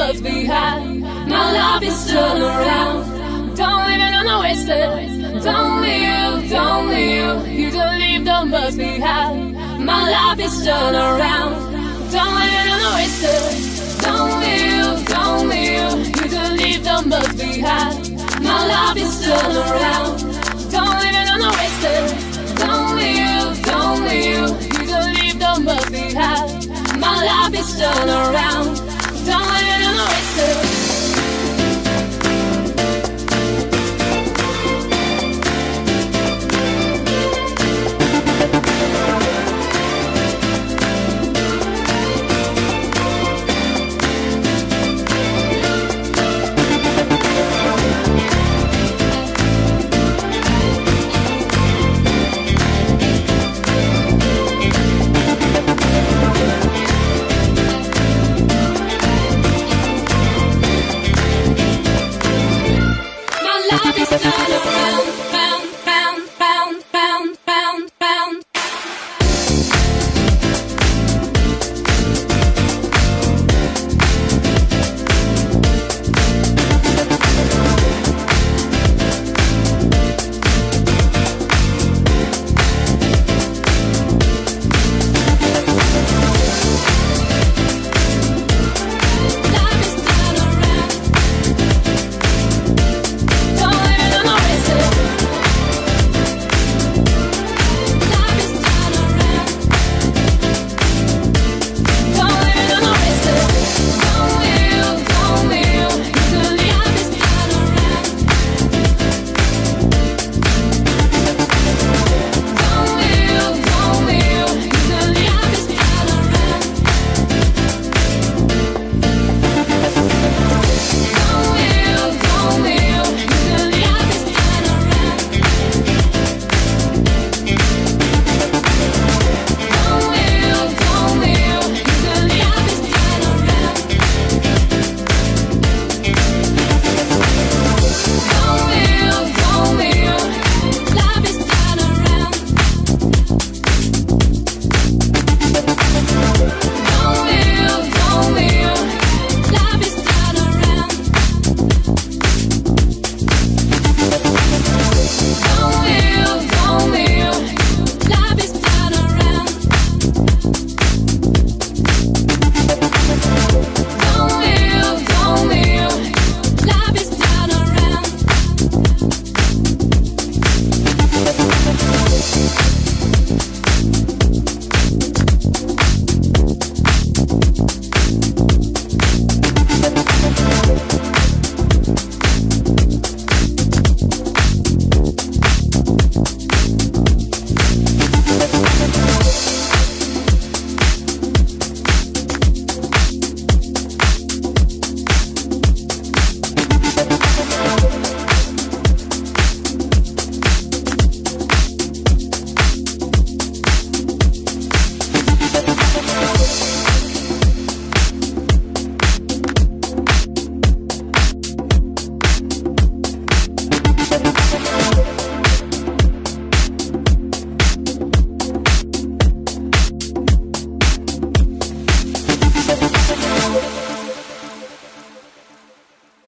must be high. My life is turned around. Don't leave it on the wasted. Don't leave, don't leave. You don't leave, the must be high. My life is turned around. Don't leave it on the wasted. Don't leave, don't leave. You don't leave, the must be high. My life is turned around. Don't leave it on the wasted. Don't leave, don't leave. You don't leave, the must be high. My life is turned around.